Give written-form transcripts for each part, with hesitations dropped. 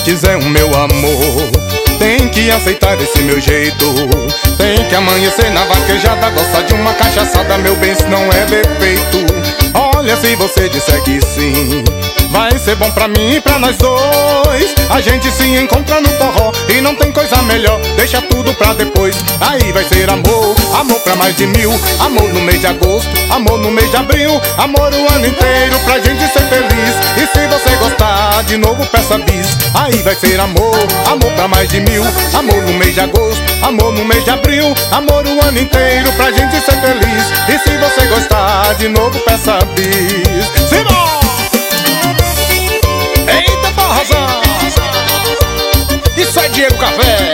quiser o meu amor, tem que aceitar esse meu jeito. Tem que amanhecer na vaquejada, gostar de uma cachaçada, meu bem, isso não é defeito. Olha, se você disser que sim, vai ser bom pra mim e pra nós dois. A gente se encontra no forró e não tem coisa melhor, deixa tudo pra depois. Aí vai ser amor, amor pra mais de 1000. Amor no mês de agosto, amor no mês de abril, amor o ano inteiro pra gente ser feliz. E se você gostar, de novo peça bis. Aí vai ser amor, amor pra mais de 1000. Amor no mês de agosto, amor no mês de abril, amor o ano inteiro pra gente ser feliz. E se você gostar, de novo peça bis. Simão! Eita porrazão! Isso é Diego Café!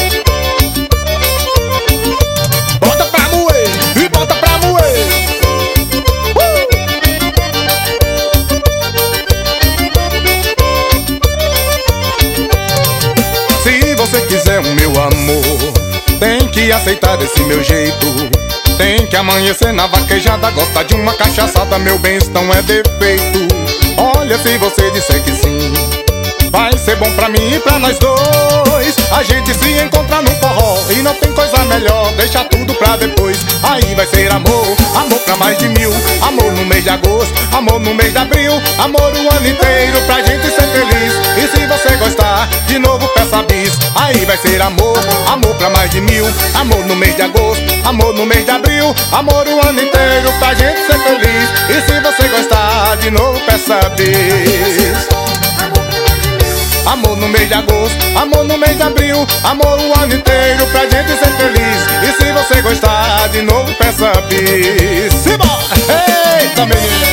Bota pra moer e bota pra moer! Se você quiser o meu amor, tem que aceitar esse meu jeito. Tem que amanhecer na vaquejada, gostar de uma cachaçada, meu bem, isso não é defeito. Olha, se você disser que sim, vai ser bom pra mim e pra nós dois. A gente se encontra no forró e não tem coisa melhor, deixa tudo pra depois. Aí vai ser amor, amor pra mais de 1000. Amor no mês de agosto, amor no mês de abril, amor o ano inteiro pra gente ser feliz. E se você gostar, de novo peça bis. Aí vai ser amor, amor pra mais de 1000. Amor no mês de agosto, amor no mês de abril, amor o ano inteiro pra gente ser feliz. E se você gostar, de novo peça bis. Amor no mês de agosto, amor no mês de abril, amor o ano inteiro pra gente ser feliz. E se você gostar, de novo peça bis. Simba! Eita, menino!